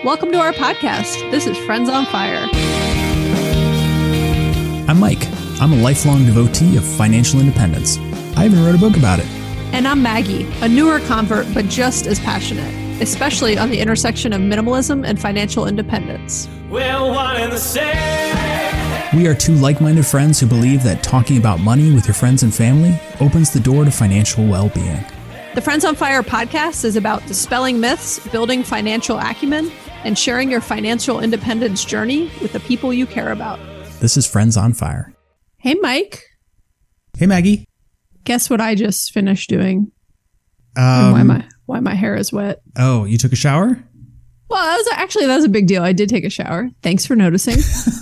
Welcome to our podcast. This is Friends on Fire. I'm Mike. I'm a lifelong devotee of financial independence. I even wrote a book about it. And I'm Maggie, a newer convert, but just as passionate, especially on the intersection of minimalism and financial independence. We're one and the same. We are two like-minded friends who believe that talking about money with your friends and family opens the door to financial well-being. The Friends on Fire podcast is about dispelling myths, building financial acumen, and sharing your financial independence journey with the people you care about. This is Friends on Fire. Hey, Mike. Hey, Maggie. Guess what I just finished doing? And why my hair is wet. Oh, you took a shower? Well, that was a big deal. I did take a shower. Thanks for noticing.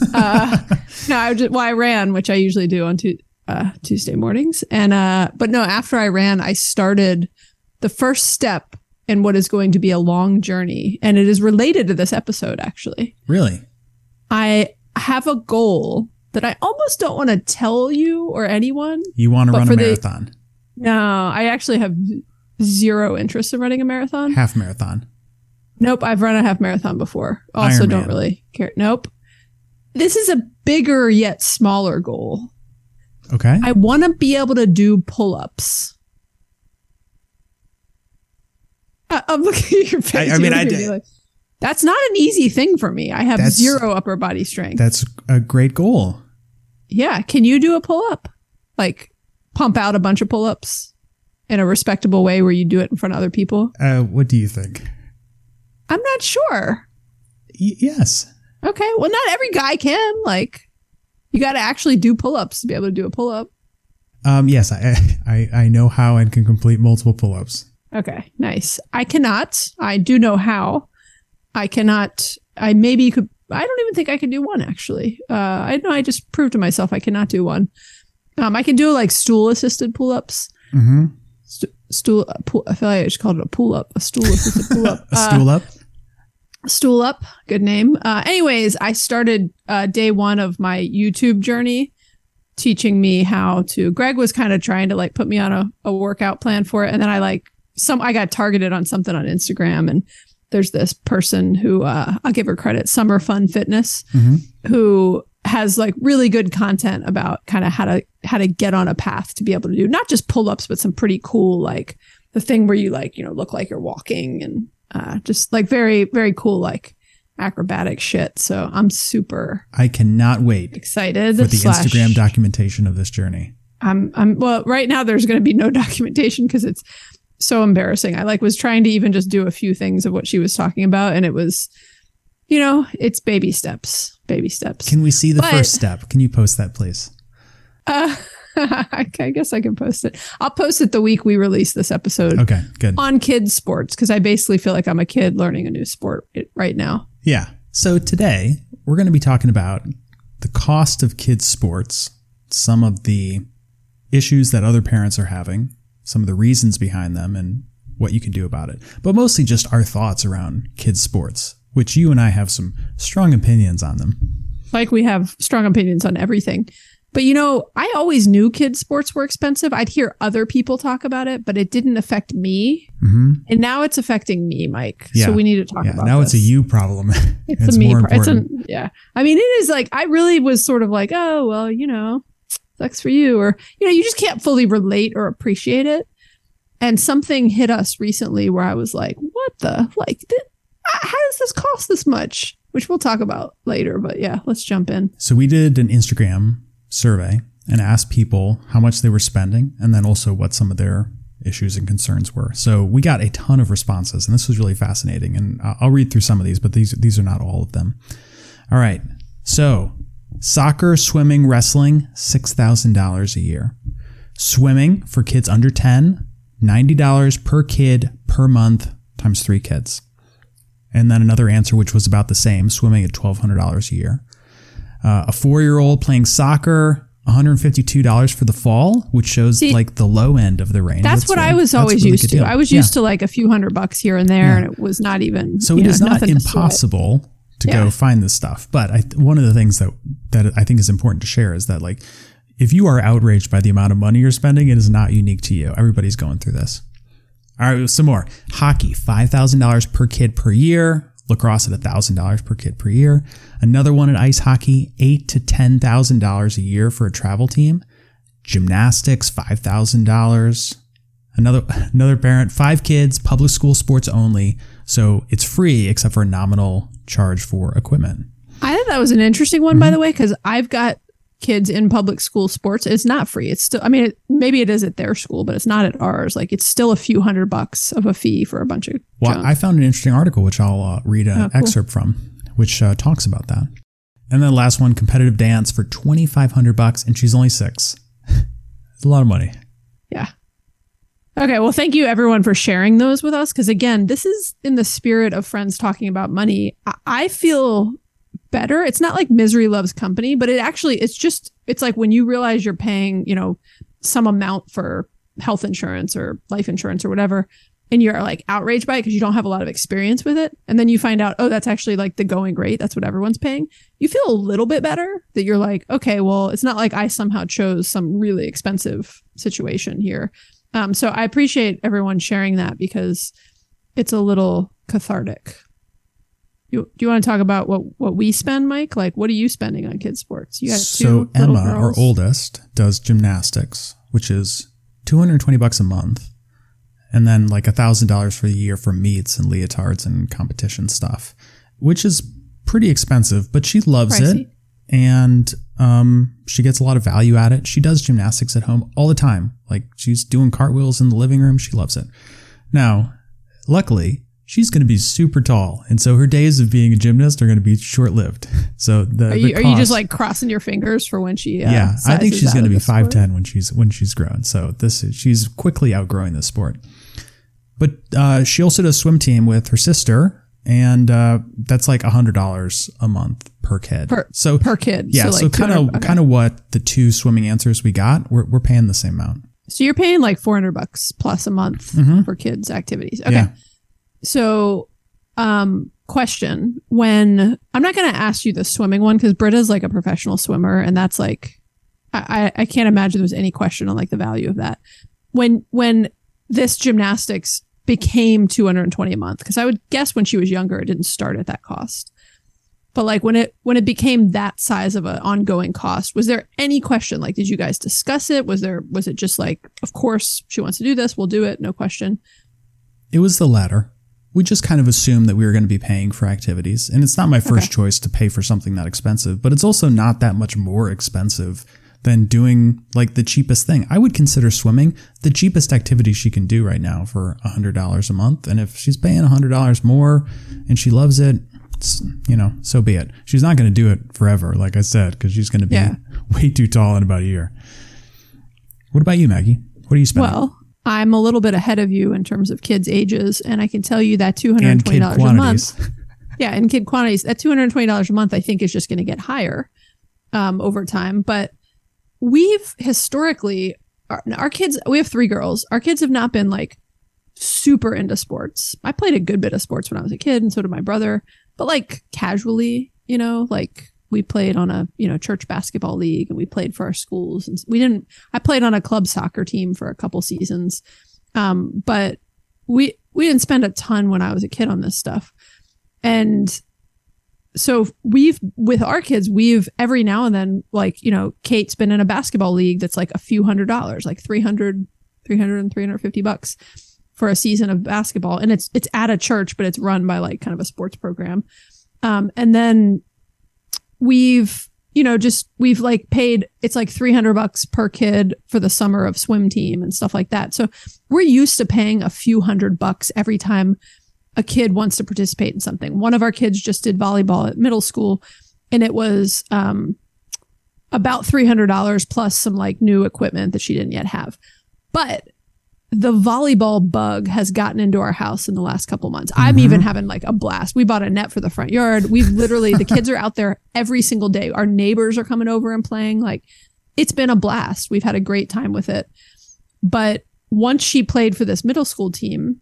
I ran, which I usually do on Tuesday mornings. But no, after I ran, I started the first step in what is going to be a long journey. And it is related to this episode, actually. Really? I have a goal that I almost don't want to tell you or anyone. You want to run a marathon? No, I actually have zero interest in running a marathon. Half marathon? Nope, I've run a half marathon before. Also don't really care. Nope. This is a bigger yet smaller goal. Okay. I want to be able to do pull-ups. I'm looking at your face. That's not an easy thing for me. I have zero upper body strength. That's a great goal. Yeah. Can you do a pull-up? Like pump out a bunch of pull-ups in a respectable way where you do it in front of other people? What do you think? I'm not sure. Yes. Okay. Well, not every guy can. Like, you got to actually do pull-ups to be able to do a pull-up. Yes, I know how and can complete multiple pull-ups. Okay, nice. I cannot. I do know how. I cannot. I maybe could. I don't even think I could do one, actually. I know I just proved to myself I cannot do one. I can do like stool-assisted pull-ups. Mm-hmm. I feel like I just called it a pull-up. A stool-assisted pull-up. A stool up? Stool Up, good name. Anyways, I started day one of my YouTube journey teaching me how to. Greg was kind of trying to like put me on a workout plan for it. And then I got targeted on something on Instagram. And there's this person who I'll give her credit, Summer Fun Fitness, who has like really good content about kind of how to get on a path to be able to do not just pull-ups, but some pretty cool, like the thing where you like, look like you're walking and just like very, very cool, like acrobatic shit. So I'm I cannot wait excited for the Instagram documentation of this journey. Well, right now there's going to be no documentation because it's so embarrassing. I was trying to even just do a few things of what she was talking about. And it was, it's baby steps. Can we see the first step? Can you post that, please? I guess I can post it. I'll post it the week we release this episode. Okay, good. On kids sports, because I basically feel like I'm a kid learning a new sport right now. Yeah. So today we're going to be talking about the cost of kids sports, some of the issues that other parents are having, some of the reasons behind them, and what you can do about it. But mostly just our thoughts around kids sports, which you and I have some strong opinions on them. Like we have strong opinions on everything. But, I always knew kids' sports were expensive. I'd hear other people talk about it, but it didn't affect me. Mm-hmm. And now it's affecting me, Mike. Yeah. So we need to talk about now this. It's a you problem. It's a me problem. Yeah. I mean, it is like, I really was sort of like, oh, well, sucks for you. Or, you just can't fully relate or appreciate it. And something hit us recently where I was like, what the, how does this cost this much? Which we'll talk about later. But yeah, let's jump in. So we did an Instagram survey and asked people how much they were spending and then also what some of their issues and concerns were. So we got a ton of responses and this was really fascinating. And I'll read through some of these, but these are not all of them. All right. So soccer, swimming, wrestling, $6,000 a year. Swimming for kids under 10, $90 per kid per month times 3 kids. And then another answer, which was about the same, swimming at $1,200 a year. A 4-year-old playing soccer, $152 for the fall, which shows like the low end of the range. That's what I was always used to. I was used to like a few $100 here and there, and it was not even. So it is not impossible to go find this stuff. But one of the things that I think is important to share is that like if you are outraged by the amount of money you're spending, it is not unique to you. Everybody's going through this. All right, some more. Hockey, $5,000 per kid per year. Lacrosse at $1,000 per kid per year. Another one at ice hockey, $8,000 to $10,000 a year for a travel team. Gymnastics, $5,000. Another parent, 5 kids, public school sports only. So it's free except for a nominal charge for equipment. I thought that was an interesting one, by the way, because I've got kids in public school sports. It's not free. It's still, I mean, maybe it is at their school, but it's not at ours. Like, it's still a few $100 of a fee for a bunch of junk. I found an interesting article, which I'll read an excerpt from, which talks about that. And then the last one, competitive dance for $2,500, and she's only 6. It's a lot of money. Yeah. Okay, well, thank you everyone for sharing those with us. Because again, this is in the spirit of friends talking about money. I feel better. It's not like misery loves company, but it's like when you realize you're paying, some amount for health insurance or life insurance or whatever, and you're like outraged by it because you don't have a lot of experience with it. And then you find out, oh, that's actually like the going rate. That's what everyone's paying. You feel a little bit better that you're like, okay, well, it's not like I somehow chose some really expensive situation here. So I appreciate everyone sharing that because it's a little cathartic. Do you want to talk about what we spend, Mike? Like, what are you spending on kids' sports? You have so two little Emma, girls. our oldest, does gymnastics, which is $220 a month, and then like $1,000 for the year for meets and leotards and competition stuff, which is pretty expensive, but she loves Pricey. it, and she gets a lot of value at it. She does gymnastics at home all the time. Like, she's doing cartwheels in the living room. She loves it. Now, luckily, she's going to be super tall, and so her days of being a gymnast are going to be short-lived. So are you just like crossing your fingers for when she? Yeah, I think she's going to be 5'10" sport? when she's grown. So she's quickly outgrowing this sport. But she also does swim team with her sister, and that's like $100 a month per kid. Per kid. Yeah, so kind of what the 2 swimming answers we got. We're paying the same amount. So you're paying like $400 plus a month for kids' activities. Okay. Yeah. So, question, when I'm not going to ask you the swimming one because Britta's like a professional swimmer, and that's like, I can't imagine there's any question on like the value of that. When this gymnastics became $220 a month, because I would guess when she was younger, it didn't start at that cost. But like when it became that size of an ongoing cost, was there any question? Like, did you guys discuss it? Was it just like, of course she wants to do this, we'll do it, no question? It was the latter. We just kind of assumed that we were going to be paying for activities. And it's not my first choice to pay for something that expensive, but it's also not that much more expensive than doing like the cheapest thing. I would consider swimming the cheapest activity she can do right now for $100 a month. And if she's paying $100 more and she loves it, so be it. She's not going to do it forever, like I said, because she's going to be way too tall in about a year. What about you, Maggie? What are you spending? Well, I'm a little bit ahead of you in terms of kids' ages, and I can tell you that $220 a month. Yeah, in kid quantities, that $220 a month, I think, is just going to get higher over time. But we've historically, our kids, we have 3 girls. Our kids have not been like super into sports. I played a good bit of sports when I was a kid, and so did my brother. But like casually, like we played on a, church basketball league, and we played for our schools. And I played on a club soccer team for a couple seasons. But we didn't spend a ton when I was a kid on this stuff. And so with our kids, we've every now and then, like, Kate's been in a basketball league that's like a few $100s, like $300 and $350 for a season of basketball. And it's at a church, but it's run by like kind of a sports program. And then we've like paid, it's like $300 per kid for the summer of swim team and stuff like that. So we're used to paying a few $100 every time a kid wants to participate in something. One of our kids just did volleyball at middle school, and it was about $300 plus some like new equipment that she didn't yet have. But the volleyball bug has gotten into our house in the last couple months. I'm even having like a blast. We bought a net for the front yard. We've literally, the kids are out there every single day. Our neighbors are coming over and playing. Like, it's been a blast. We've had a great time with it. But once she played for this middle school team,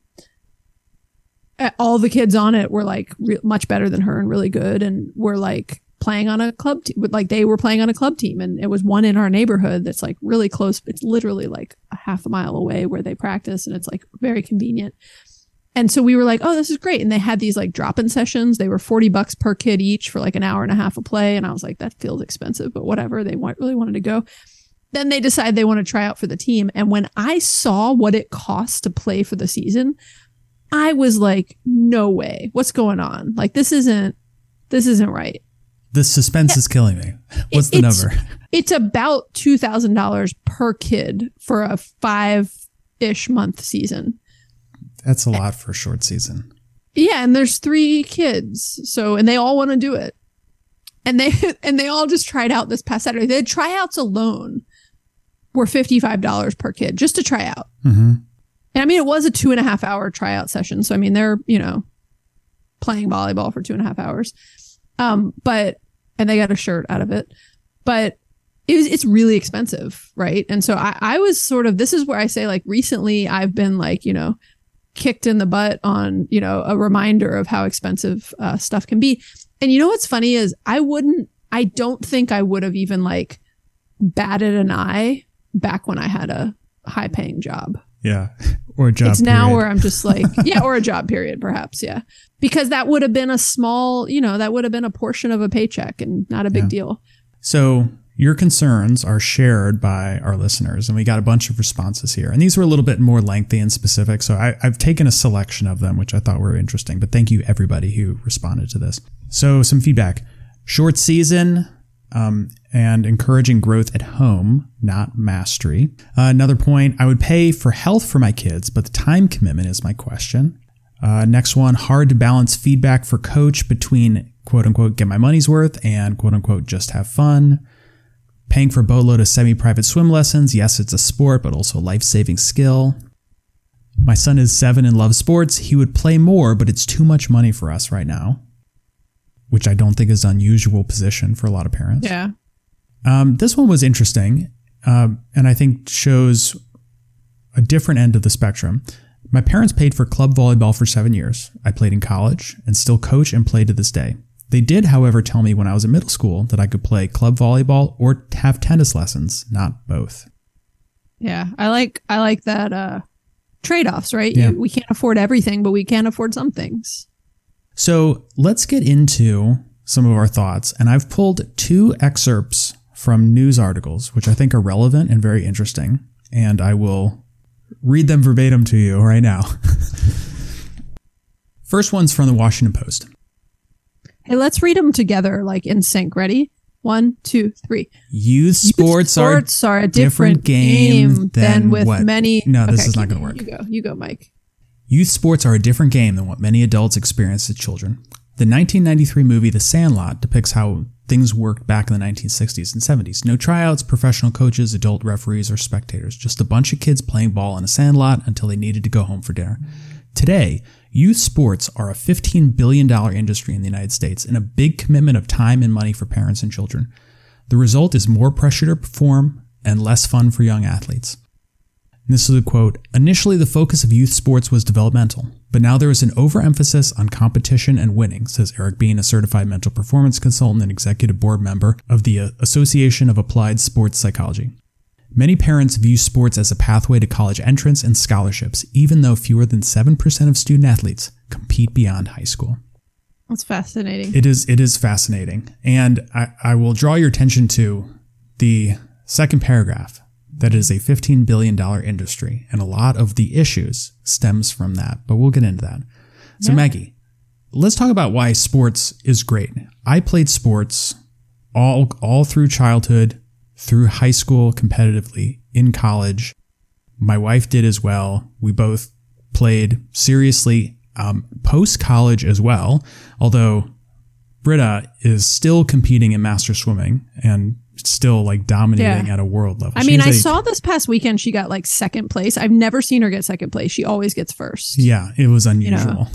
all the kids on it were like much better than her and really good. And were like playing on a club team, like they were playing on a club team, and it was one in our neighborhood that's like really close. It's literally like a half a mile away where they practice, and it's like very convenient. And so we were like, oh, this is great. And they had these like drop-in sessions. They were $40 per kid each for like an hour and a half of play. And I was like, that feels expensive, but whatever. They really wanted to go. Then they decide they want to try out for the team. And when I saw what it costs to play for the season, I was like, no way. What's going on? Like, this isn't right. The suspense is killing me. What's the number? It's about $2,000 per kid for a 5-ish month season. That's a lot for a short season. Yeah, and there's 3 kids. And they all want to do it. And they all just tried out this past Saturday. The tryouts alone were $55 per kid just to try out. Mm-hmm. And I mean, it was a 2.5-hour tryout session. So I mean, they're, playing volleyball for 2.5 hours. And they got a shirt out of it. But it's really expensive, right? And so I was sort of, this is where I say, like, recently I've been like, kicked in the butt on, a reminder of how expensive stuff can be. And what's funny is I don't think I would have even like batted an eye back when I had a high paying job. Yeah. Or a job It's period. now where I'm just like, yeah, or a job period, perhaps. Yeah. Because that would have been a small, that would have been a portion of a paycheck and not a big deal. So your concerns are shared by our listeners, and we got a bunch of responses here. And these were a little bit more lengthy and specific, so I've taken a selection of them, which I thought were interesting. But thank you, everybody who responded to this. So some feedback. Short season and encouraging growth at home, not mastery. Another point, I would pay for health for my kids, but the time commitment is my question. Next one, hard to balance feedback for coach between quote-unquote get my money's worth and quote-unquote just have fun. Paying for a boatload of semi-private swim lessons. Yes, it's a sport, but also a life-saving skill. My son is 7 and loves sports. He would play more, but it's too much money for us right now, which I don't think is an unusual position for a lot of parents. Yeah. This one was interesting, and I think shows a different end of the spectrum. My parents paid for club volleyball for 7 years. I played in college and still coach and play to this day. They did, however, tell me when I was in middle school that I could play club volleyball or have tennis lessons, not both. Yeah, I like that trade-offs, right? Yeah. We can't afford everything, but we can afford some things. So let's get into some of our thoughts. And I've pulled 2 excerpts from news articles, which I think are relevant and very interesting. And I will read them verbatim to you right now. First one's from the Washington Post. Hey, let's read them together, like in sync. Ready? 1, 2, 3. Youth sports are a different game than with what? many. No, this is not going to work. You go, Mike. Youth sports are a different game than what many adults experience as children. The 1993 movie The Sandlot depicts how things worked back in the 1960s and 70s. No tryouts, professional coaches, adult referees, or spectators. Just a bunch of kids playing ball in a sandlot until they needed to go home for dinner. Today, youth sports are a $15 billion industry in the United States and a big commitment of time and money for parents and children. The result is more pressure to perform and less fun for young athletes. And this is a quote, "Initially, the focus of youth sports was developmental, but now there is an overemphasis on competition and winning," says Eric Bean, a certified mental performance consultant and executive board member of the Association of Applied Sports Psychology. Many parents view sports as a pathway to college entrance and scholarships, even though fewer than 7% of student athletes compete beyond high school. That's fascinating. It is fascinating. And I will draw your attention to the second paragraph, that it is a $15 billion industry. And a lot of the issues stems from that, but we'll get into that. So Maggie, let's talk about why sports is great. I played sports all through childhood, through high school competitively, in college. My wife did as well. We both played seriously post-college as well, although Britta is still competing in master swimming and still like dominating at a world level. I mean, I saw this past weekend she got like second place. I've never seen her get second place. She always gets first. Yeah, it was unusual.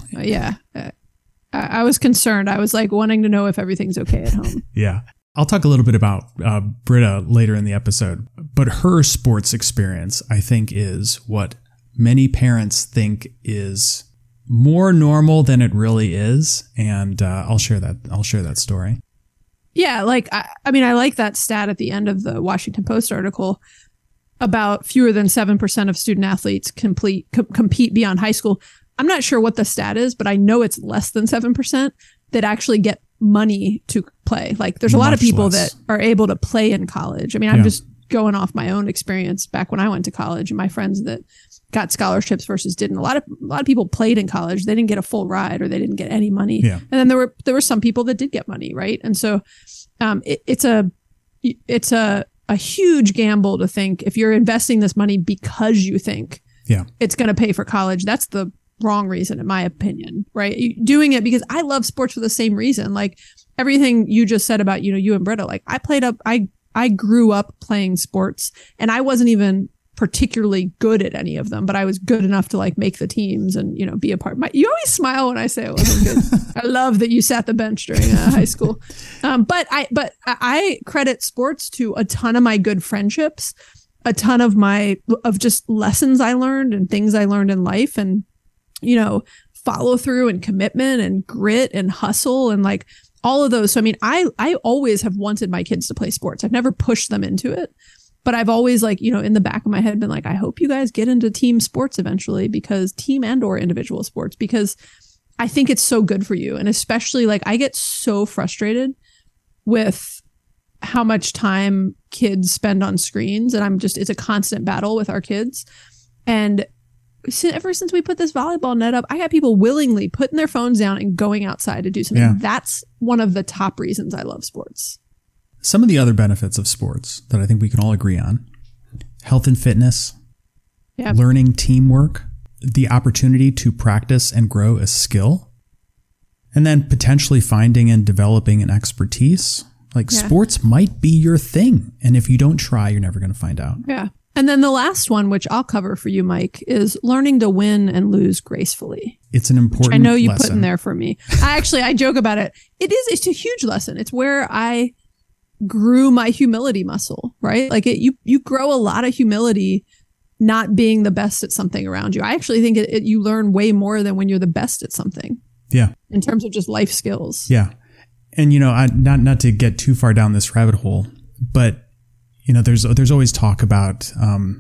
I was concerned. I was like wanting to know if everything's okay at home. Yeah. I'll talk a little bit about Britta later in the episode, but her sports experience, I think, is what many parents think is more normal than it really is. And I'll share that story. Yeah, like, I mean, I like that stat at the end of the Washington Post article about fewer than 7% of student athletes compete beyond high school. I'm not sure what the stat is, but I know it's less than 7% that actually get money to play. Like there's a lot of people that are able to play in college. I mean, I'm just going off my own experience back when I went to college and my friends that got scholarships versus didn't. A lot of people played in college. They didn't get a full ride or they didn't get any money. Yeah. And then there were some people that did get money, right? And so it's a huge gamble to think if you're investing this money because you think it's going to pay for college. That's the wrong reason, in my opinion, right? Doing it because I love sports for the same reason. Like everything you just said about, you and Britta, like I grew up playing sports and I wasn't even particularly good at any of them, but I was good enough to like make the teams and, be a part. You always smile when I say it wasn't good. I love that you sat the bench during high school. But I credit sports to a ton of my good friendships, a ton of just lessons I learned and things I learned in life and, follow through and commitment and grit and hustle and like all of those. So, I mean, I always have wanted my kids to play sports. I've never pushed them into it, but I've always like, in the back of my head been like, I hope you guys get into team sports eventually because team and or individual sports, because I think it's so good for you. And especially like I get so frustrated with how much time kids spend on screens. And it's a constant battle with our kids. And ever since we put this volleyball net up, I got people willingly putting their phones down and going outside to do something. Yeah. That's one of the top reasons I love sports. Some of the other benefits of sports that I think we can all agree on: health and fitness, learning teamwork, the opportunity to practice and grow a skill, and then potentially finding and developing an expertise. Like sports might be your thing. And if you don't try, you're never going to find out. Yeah. And then the last one, which I'll cover for you, Mike, is learning to win and lose gracefully. It's an important I know you lesson. Put in there for me. I joke about it. It's a huge lesson. It's where I grew my humility muscle, right? Like you grow a lot of humility not being the best at something around you. I actually think you learn way more than when you're the best at something. Yeah. In terms of just life skills. Yeah. And, not to get too far down this rabbit hole, but there's always talk about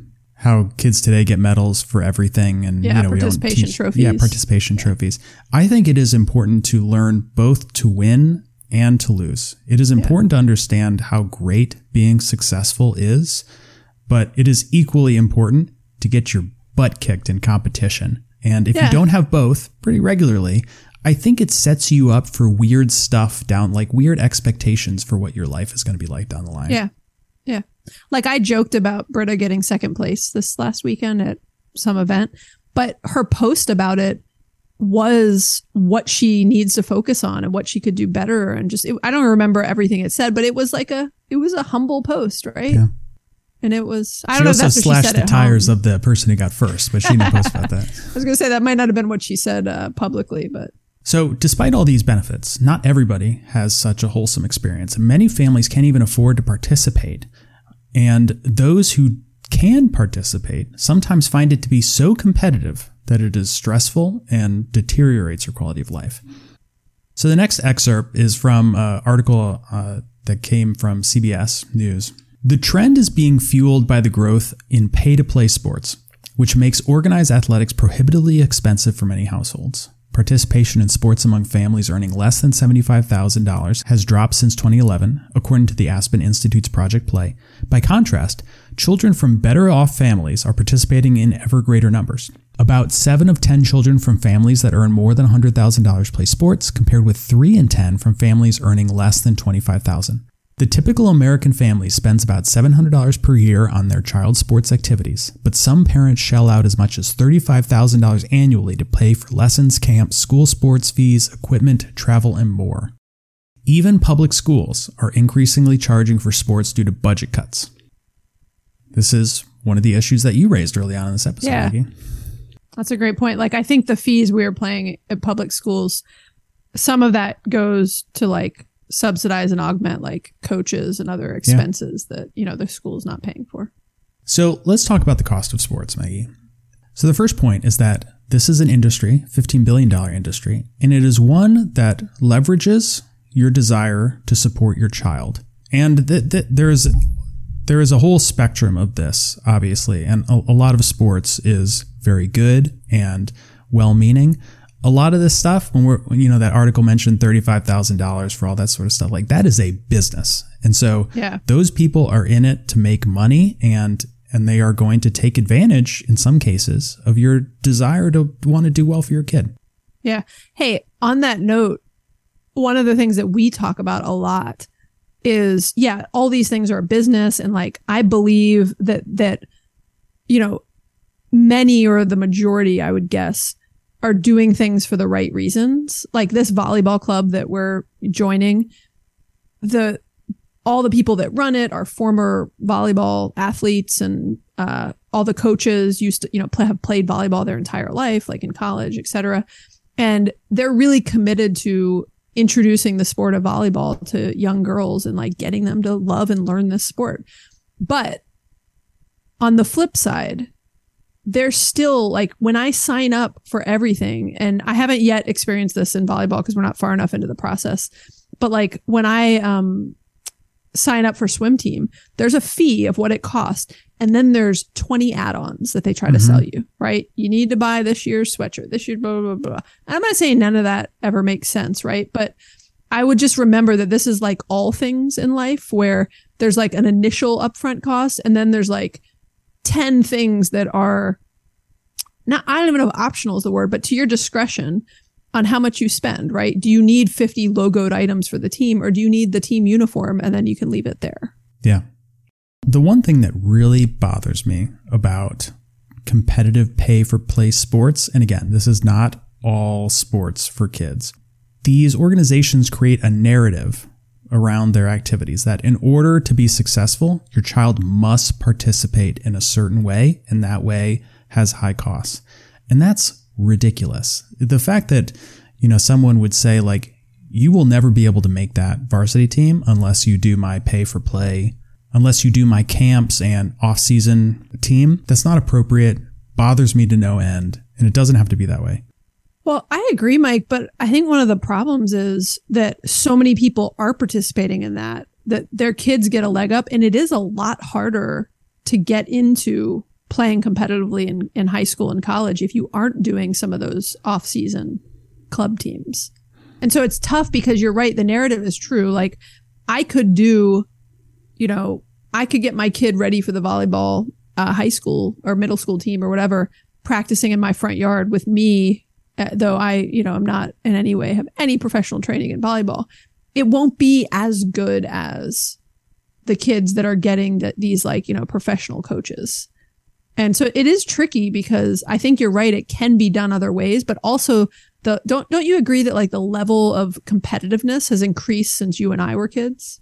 how kids today get medals for everything and participation trophies. Yeah, participation trophies. I think it is important to learn both to win and to lose. It is important to understand how great being successful is, but it is equally important to get your butt kicked in competition. And if you don't have both pretty regularly, I think it sets you up for weird stuff like weird expectations for what your life is going to be like down the line. Yeah. Yeah. Like I joked about Britta getting second place this last weekend at some event, but her post about it was what she needs to focus on and what she could do better. And I don't remember everything it said, but it was a humble post, right? Yeah. And it was, I don't know if that's what she said. She also slashed the tires of the person who got first, but she didn't post about that. I was going to say that might not have been what she said publicly, but. So despite all these benefits, not everybody has such a wholesome experience. Many families can't even afford to participate. And those who can participate sometimes find it to be so competitive that it is stressful and deteriorates your quality of life. So the next excerpt is from an article that came from CBS News. The trend is being fueled by the growth in pay-to-play sports, which makes organized athletics prohibitively expensive for many households. Participation in sports among families earning less than $75,000 has dropped since 2011, according to the Aspen Institute's Project Play. By contrast, children from better-off families are participating in ever greater numbers. About 7 of 10 children from families that earn more than $100,000 play sports, compared with 3 in 10 from families earning less than $25,000. The typical American family spends about $700 per year on their child's sports activities, but some parents shell out as much as $35,000 annually to pay for lessons, camps, school sports fees, equipment, travel, and more. Even public schools are increasingly charging for sports due to budget cuts. This is one of the issues that you raised early on in this episode, Maggie. That's a great point. Like, I think the fees we were paying at public schools, some of that goes to like subsidize and augment like coaches and other expenses that, the school's not paying for. So let's talk about the cost of sports, Maggie. So the first point is that this is an industry, $15 billion industry, and it is one that leverages your desire to support your child. And there is a whole spectrum of this, obviously, and a lot of sports is very good and well-meaning. A lot of this stuff, when that article mentioned $35,000 for all that sort of stuff, like that is a business. And so those people are in it to make money, and they are going to take advantage in some cases of your desire to want to do well for your kid. Yeah. Hey, on that note, one of the things that we talk about a lot is, all these things are a business. And like, I believe that, many or the majority, I would guess, are doing things for the right reasons. Like this volleyball club that we're joining, all the people that run it are former volleyball athletes, and all the coaches used to, have played volleyball their entire life, like in college, et cetera. And they're really committed to introducing the sport of volleyball to young girls and like getting them to love and learn this sport. But on the flip side, there's still like, when I sign up for everything, and I haven't yet experienced this in volleyball because we're not far enough into the process, but like when I sign up for swim team, there's a fee of what it costs. And then there's 20 add-ons that they try to sell you, right? You need to buy this year's sweatshirt, this year's blah, blah, blah. And I'm not saying none of that ever makes sense, right? But I would just remember that this is like all things in life, where there's like an initial upfront cost, and then there's like 10 things that are not, I don't even know if optional is the word, but to your discretion on how much you spend, right? Do you need 50 logoed items for the team, or do you need the team uniform and then you can leave it there? Yeah. The one thing that really bothers me about competitive pay for play sports, and again, this is not all sports for kids, these organizations create a narrative around their activities that in order to be successful, your child must participate in a certain way, and that way has high costs. And that's ridiculous. The fact that, someone would say like, you will never be able to make that varsity team unless you do my pay for play, unless you do my camps and off-season team, that's not appropriate, bothers me to no end, and it doesn't have to be that way. Well, I agree, Mike, but I think one of the problems is that so many people are participating in that their kids get a leg up, and it is a lot harder to get into playing competitively in high school and college if you aren't doing some of those off-season club teams. And so it's tough because you're right, the narrative is true. Like I could do, I could get my kid ready for the volleyball high school or middle school team or whatever, practicing in my front yard with me, though I, I'm not in any way have any professional training in volleyball. It won't be as good as the kids that are getting these like, professional coaches. And so it is tricky because I think you're right. It can be done other ways, but also don't you agree that like the level of competitiveness has increased since you and I were kids?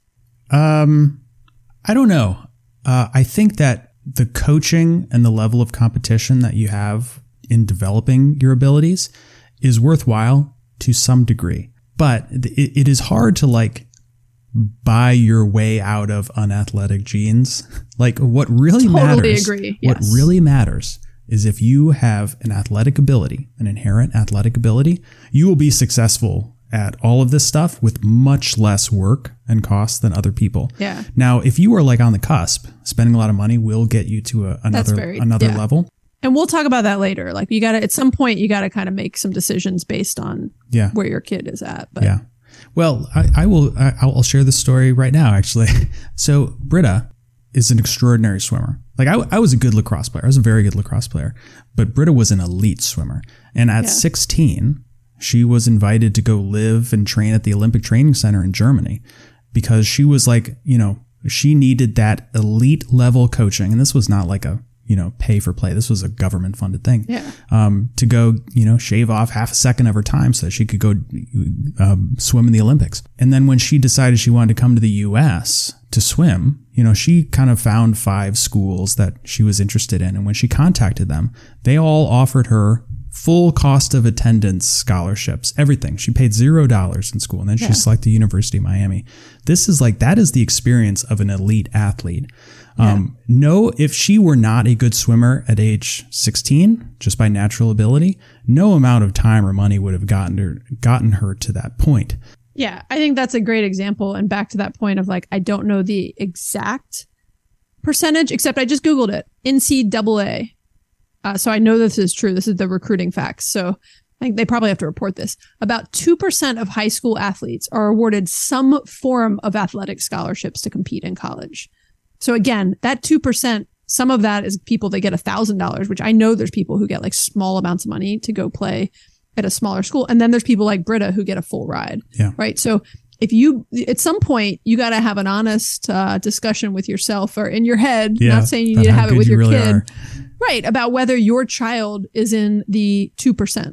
I don't know. I think that the coaching and the level of competition that you have in developing your abilities is worthwhile to some degree, but it is hard to like buy your way out of unathletic genes. Like what really matters, agree. What Yes. really matters is if you have an athletic ability, an inherent athletic ability, you will be successful at all of this stuff with much less work and cost than other people. Yeah. Now, if you are like on the cusp, spending a lot of money will get you to another level. And we'll talk about that later. Like at some point you got to kind of make some decisions based on where your kid is at. But yeah. Well, I'll share this story right now, actually. So Britta is an extraordinary swimmer. Like I was a good lacrosse player. I was a very good lacrosse player, but Britta was an elite swimmer. And at 16, she was invited to go live and train at the Olympic Training Center in Germany because she was like, she needed that elite level coaching. And this was not like a, pay for play. This was a government funded thing. Yeah. To go, shave off half a second of her time so that she could go swim in the Olympics. And then when she decided she wanted to come to the US to swim, she kind of found 5 schools that she was interested in. And when she contacted them, they all offered her full cost of attendance scholarships, everything. She paid $0 in school. And then she selected University of Miami. That is the experience of an elite athlete. No, if she were not a good swimmer at age 16, just by natural ability, no amount of time or money would have gotten her to that point. Yeah, I think that's a great example. And back to that point of like, I don't know the exact percentage, except I just Googled it. NCAA So I know this is true. This is the recruiting facts. So I think they probably have to report this. About 2% of high school athletes are awarded some form of athletic scholarships to compete in college. So again, that 2%, some of that is people that get $1,000, which I know there's people who get like small amounts of money to go play at a smaller school. And then there's people like Britta who get a full ride. Yeah. Right. So if you, at some point, you got to have an honest discussion with yourself or in your head, not saying you need to have it with your really kid, right, about whether your child is in the 2%.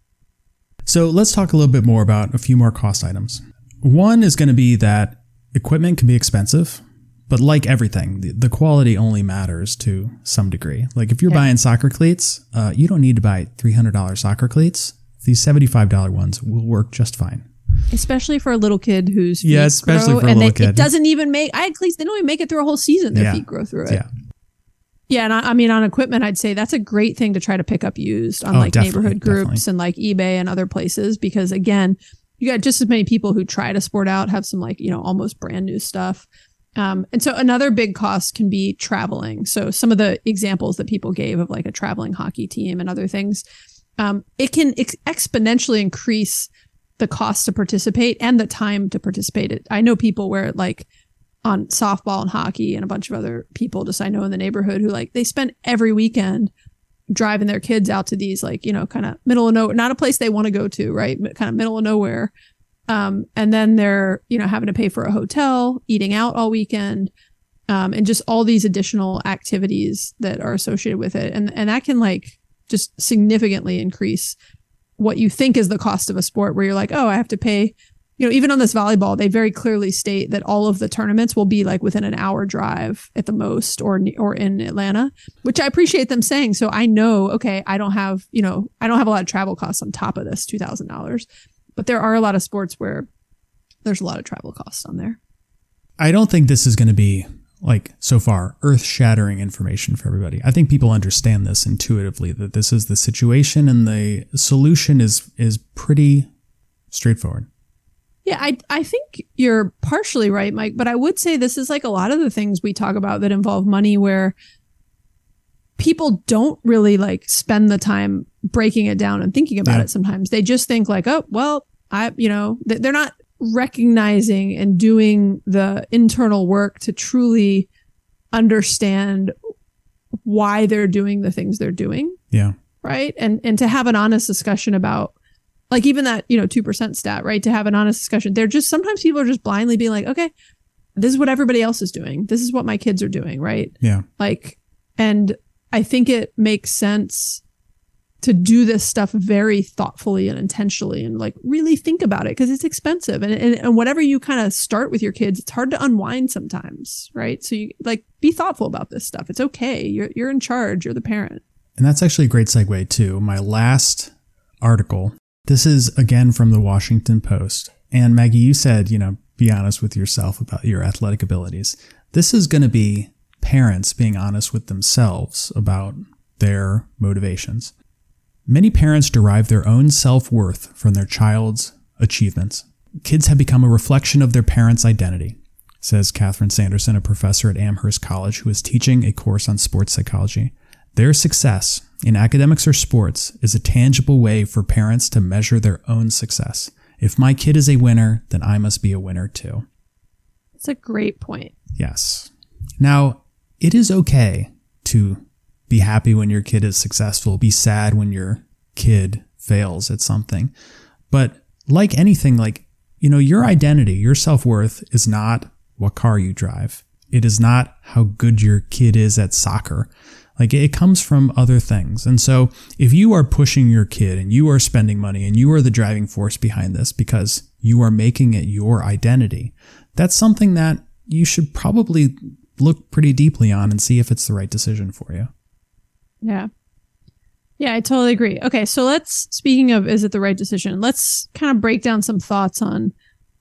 So let's talk a little bit more about a few more cost items. One is going to be that equipment can be expensive, but like everything, the quality only matters to some degree. Like if you're buying soccer cleats, you don't need to buy $300 soccer cleats. These $75 ones will work just fine. Especially for a little kid who's feet especially grow, for a little kid. It doesn't even make, I had cleats, they don't even make it through a whole season. Their feet grow through it. Yeah. And I mean, on equipment, I'd say that's a great thing to try to pick up used on neighborhood groups and like eBay and other places, because again, you got just as many people who try to sport out, have some like, almost brand new stuff. And so another big cost can be traveling. So some of the examples that people gave of like a traveling hockey team and other things, it can exponentially increase the cost to participate and the time to participate. I know people where like on softball and hockey and a bunch of other people just I know in the neighborhood who like they spend every weekend driving their kids out to these like, kind of middle of nowhere, not a place they want to go to, right? Kind of middle of nowhere. And then they're, having to pay for a hotel, eating out all weekend, and just all these additional activities that are associated with it. And that can like just significantly increase what you think is the cost of a sport where you're like, oh, I have to pay, even on this volleyball, they very clearly state that all of the tournaments will be like within an hour drive at the most or in Atlanta, which I appreciate them saying. So I know, okay, I don't have a lot of travel costs on top of this $2,000, but there are a lot of sports where there's a lot of travel costs on there. I don't think this is going to be like so far earth-shattering information for everybody. I think people understand this intuitively, that this is the situation and the solution is pretty straightforward. Yeah, I think you're partially right, Mike, but I would say this is like a lot of the things we talk about that involve money where people don't really like spend the time breaking it down and thinking about it sometimes. They just think like, oh, well, they're not recognizing and doing the internal work to truly understand why they're doing the things they're doing. Yeah. Right. And to have an honest discussion about like even that, 2% stat, right? To have an honest discussion. Sometimes people are just blindly being like, okay, this is what everybody else is doing. This is what my kids are doing. Right. Yeah. Like, and I think it makes sense to do this stuff very thoughtfully and intentionally and like really think about it because it's expensive. And whatever you kind of start with your kids, it's hard to unwind sometimes, right? So you like be thoughtful about this stuff. It's okay. You're in charge. You're the parent. And that's actually a great segue to my last article. This is again from the Washington Post. And Maggie, you said, be honest with yourself about your athletic abilities. This is going to be parents being honest with themselves about their motivations. Many parents derive their own self-worth from their child's achievements. Kids have become a reflection of their parents' identity, says Catherine Sanderson, a professor at Amherst College who is teaching a course on sports psychology. Their success in academics or sports is a tangible way for parents to measure their own success. If my kid is a winner, then I must be a winner too. That's a great point. Yes. Now, it is okay to be happy when your kid is successful, be sad when your kid fails at something. But like anything, your identity, your self-worth is not what car you drive. It is not how good your kid is at soccer. Like it comes from other things. And so if you are pushing your kid and you are spending money and you are the driving force behind this because you are making it your identity, that's something that you should probably look pretty deeply on and see if it's the right decision for you. Yeah. Yeah, I totally agree. Okay, so speaking of is it the right decision, let's kind of break down some thoughts on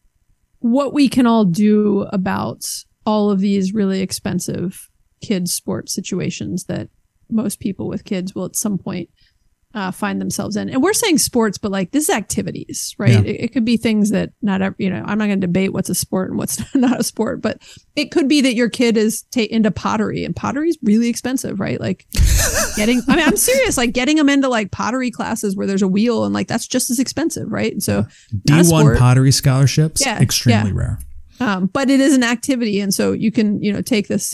what we can all do about all of these really expensive kids' sports situations that most people with kids will at some point find themselves in. And we're saying sports, but like this is activities, right? Yeah. It could be things that not every, I'm not going to debate what's a sport and what's not a sport, but it could be that your kid is into pottery, and pottery is really expensive, right? Like I'm serious, like getting them into like pottery classes where there's a wheel, and like that's just as expensive, right? And so D1 pottery scholarships, extremely rare. But it is an activity. And so you can, take the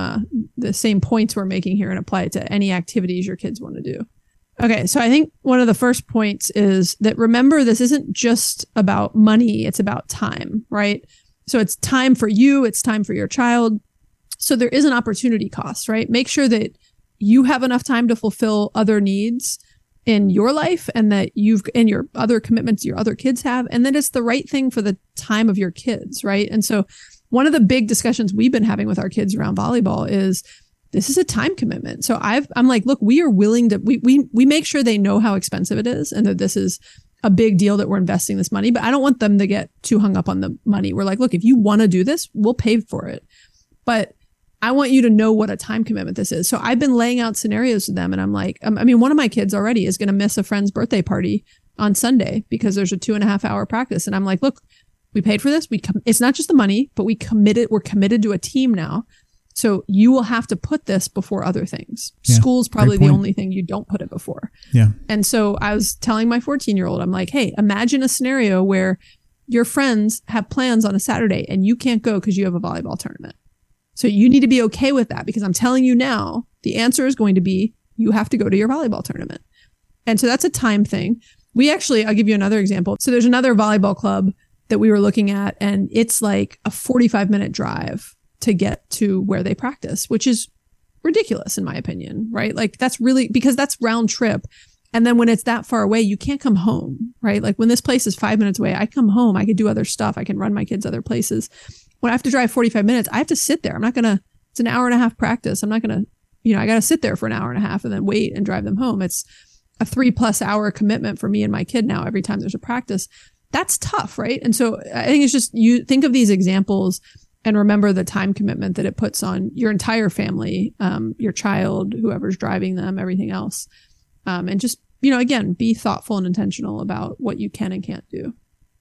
same points we're making here and apply it to any activities your kids want to do. Okay. So I think one of the first points is that remember, this isn't just about money. It's about time, right? So it's time for you. It's time for your child. So there is an opportunity cost, right? Make sure that you have enough time to fulfill other needs in your life, and that and your other commitments your other kids have, and that it's the right thing for the time of your kids, right? And so one of the big discussions we've been having with our kids around volleyball is this is a time commitment. So I'm like, look, we are willing to, we make sure they know how expensive it is and that this is a big deal that we're investing this money, but I don't want them to get too hung up on the money. We're like, look, if you want to do this, we'll pay for it. But I want you to know what a time commitment this is. So I've been laying out scenarios to them, and I'm like, one of my kids already is going to miss a friend's birthday party on Sunday because there's a 2.5 hour practice. And I'm like, look, we paid for this. It's not just the money, but we're committed to a team now. So you will have to put this before other things. Yeah, school's probably the only thing you don't put it before. Yeah. And so I was telling my 14-year-old, I'm like, hey, imagine a scenario where your friends have plans on a Saturday and you can't go because you have a volleyball tournament. So you need to be okay with that, because I'm telling you now, the answer is going to be you have to go to your volleyball tournament. And so that's a time thing. I'll give you another example. So there's another volleyball club that we were looking at, and it's like a 45-minute drive to get to where they practice, which is ridiculous in my opinion, right? Like that's really, because that's round trip. And then when it's that far away, you can't come home, right? Like when this place is 5 minutes away, I come home, I could do other stuff. I can run my kids other places. When I have to drive 45 minutes, I have to sit there. It's an hour and a half practice. I'm not going to, I got to sit there for an hour and a half and then wait and drive them home. It's a 3+ hour commitment for me and my kid now every time there's a practice. That's tough, right? And so I think it's just, you think of these examples and remember the time commitment that it puts on your entire family, your child, whoever's driving them, everything else. And just, again, be thoughtful and intentional about what you can and can't do.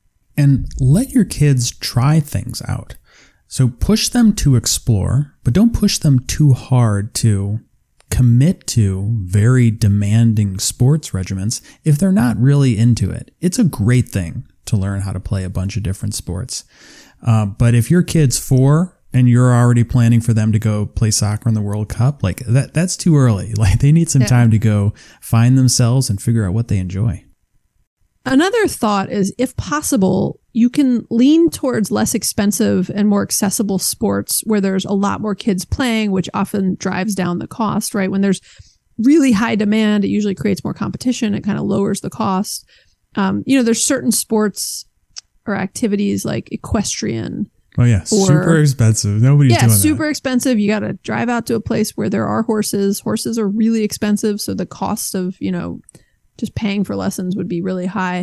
And let your kids try things out. So push them to explore, but don't push them too hard to commit to very demanding sports regimens if they're not really into it. It's a great thing to learn how to play a bunch of different sports. But if your kid's 4 and you're already planning for them to go play soccer in the World Cup, like that's too early. Like they need some time to go find themselves and figure out what they enjoy. Another thought is, if possible, you can lean towards less expensive and more accessible sports where there's a lot more kids playing, which often drives down the cost, right? When there's really high demand, it usually creates more competition. It kind of lowers the cost. There's certain sports or activities like equestrian. Oh yeah, super expensive. Nobody's doing that. Yeah, super expensive. You got to drive out to a place where there are horses. Horses are really expensive. So the cost of, just paying for lessons would be really high.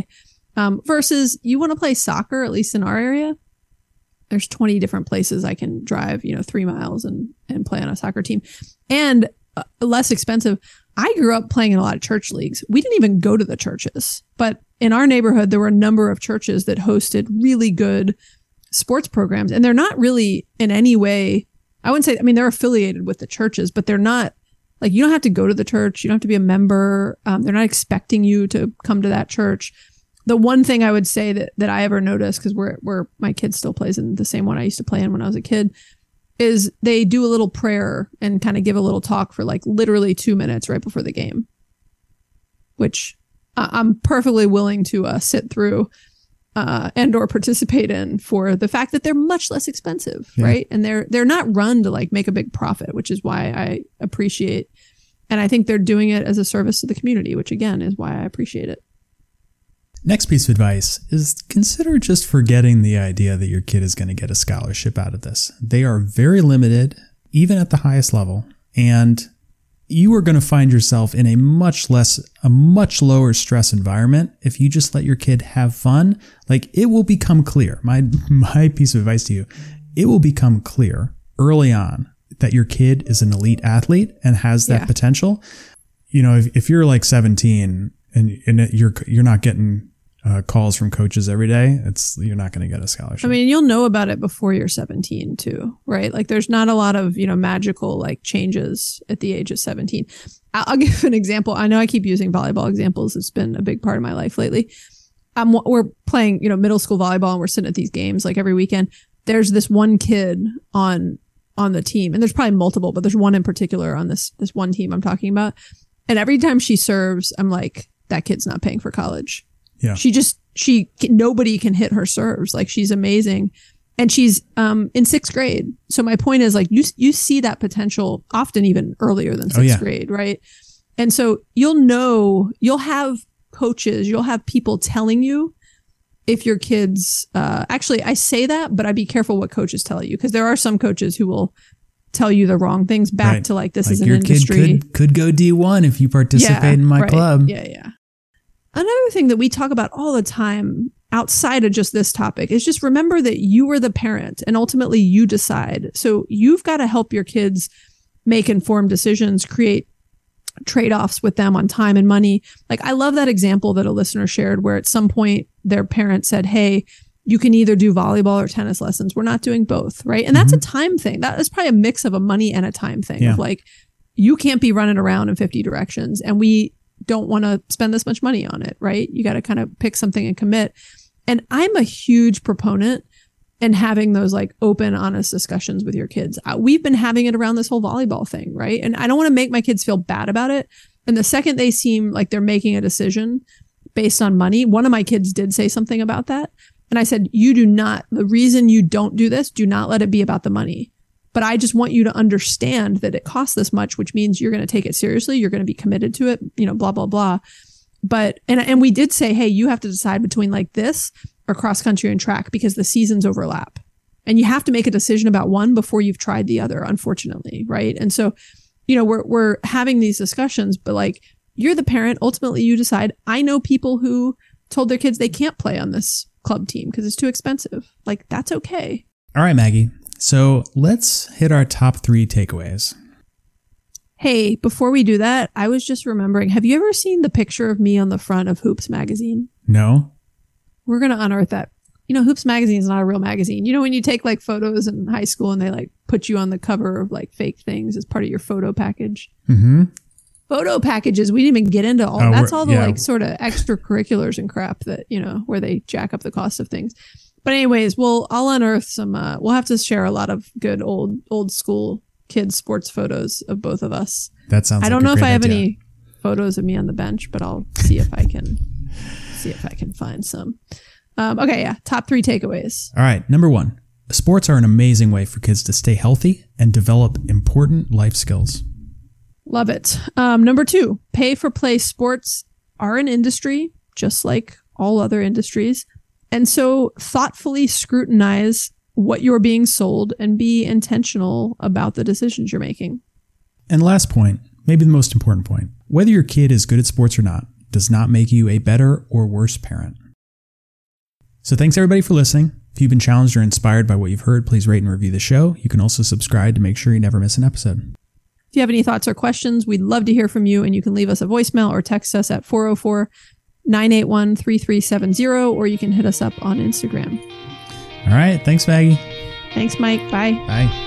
Versus you want to play soccer, at least in our area, there's 20 different places I can drive, 3 miles and play on a soccer team. And less expensive. I grew up playing in a lot of church leagues. We didn't even go to the churches, but in our neighborhood, there were a number of churches that hosted really good sports programs. And they're not really in any way, I wouldn't say, they're affiliated with the churches, but they're not, like, you don't have to go to the church. You don't have to be a member. They're not expecting you to come to that church. The one thing I would say that I ever noticed, because where my kid still plays in the same one I used to play in when I was a kid, is they do a little prayer and kind of give a little talk for like literally 2 minutes right before the game, which I'm perfectly willing to sit through and or participate in for the fact that they're much less expensive, right? And they're not run to like make a big profit, which is why I appreciate. And I think they're doing it as a service to the community, which again is why I appreciate it. Next piece of advice is consider just forgetting the idea that your kid is going to get a scholarship out of this. They are very limited, even at the highest level, and you are going to find yourself in a much lower stress environment if you just let your kid have fun. Like, it will become clear. My piece of advice to you, it will become clear early on that your kid is an elite athlete and has that potential. you know, if you're like 17 and you're not getting calls from coaches every day, you're not going to get a scholarship. I mean, you'll know about it before you're 17 too, right? Like there's not a lot of, magical like changes at the age of 17. I'll give an example. I know I keep using volleyball examples. It's been a big part of my life lately. We're playing, middle school volleyball, and we're sitting at these games like every weekend. There's this one kid on the team, and there's probably multiple, but there's one in particular on this one team I'm talking about. And every time she serves, I'm like, that kid's not paying for college. Yeah. Nobody can hit her serves. Like she's amazing. And she's in sixth grade. So my point is like, you see that potential often even earlier than sixth grade, right? And so you'll have coaches, you'll have people telling you if your kids, actually I say that, but I'd be careful what coaches tell you, because there are some coaches who will tell you the wrong things back to like, this is an industry. Your kid could go D1 if you participate in my club. Yeah. Another thing that we talk about all the time outside of just this topic is just remember that you are the parent and ultimately you decide. So you've got to help your kids make informed decisions, create trade-offs with them on time and money. Like I love that example that a listener shared where at some point their parent said, hey, you can either do volleyball or tennis lessons. We're not doing both, right? And that's a time thing. That is probably a mix of a money and a time thing of like, you can't be running around in 50 directions and we don't want to spend this much money on it, right? You got to kind of pick something and commit. And I'm a huge proponent in having those like open, honest discussions with your kids. We've been having it around this whole volleyball thing, right? And I don't want to make my kids feel bad about it. And the second they seem like they're making a decision based on money, one of my kids did say something about that. And I said, the reason you don't do this, do not let it be about the money. But I just want you to understand that it costs this much, which means you're going to take it seriously. You're going to be committed to it, blah, blah, blah. But, and we did say, hey, you have to decide between like this or cross country and track because the seasons overlap. And you have to make a decision about one before you've tried the other, unfortunately. Right. And so, we're having these discussions, but like you're the parent, ultimately you decide. I know people who told their kids they can't play on this club team because it's too expensive. Like that's okay. All right, Maggie. So let's hit our top 3 takeaways. Hey, before we do that, I was just remembering, have you ever seen the picture of me on the front of Hoops magazine? No. We're going to unearth that. Hoops magazine is not a real magazine. When you take like photos in high school and they like put you on the cover of like fake things as part of your photo package. Mm-hmm. Photo packages, we didn't even get into all. That's all the like sort of extracurriculars and crap that, where they jack up the cost of things. But anyways, I'll unearth some, we'll have to share a lot of good old school kids sports photos of both of us. That sounds I don't know if I have any photos of me on the bench, but I'll see if I can find some. Okay. Yeah. Top 3 takeaways. All right. Number 1, sports are an amazing way for kids to stay healthy and develop important life skills. Love it. Number 2, pay for play sports are an industry, just like all other industries. And so thoughtfully scrutinize what you're being sold and be intentional about the decisions you're making. And last point, maybe the most important point, whether your kid is good at sports or not does not make you a better or worse parent. So thanks everybody for listening. If you've been challenged or inspired by what you've heard, please rate and review the show. You can also subscribe to make sure you never miss an episode. If you have any thoughts or questions, we'd love to hear from you, and you can leave us a voicemail or text us at 404-981-3370, or you can hit us up on Instagram. All right. Thanks, Maggie. Thanks, Mike. Bye. Bye.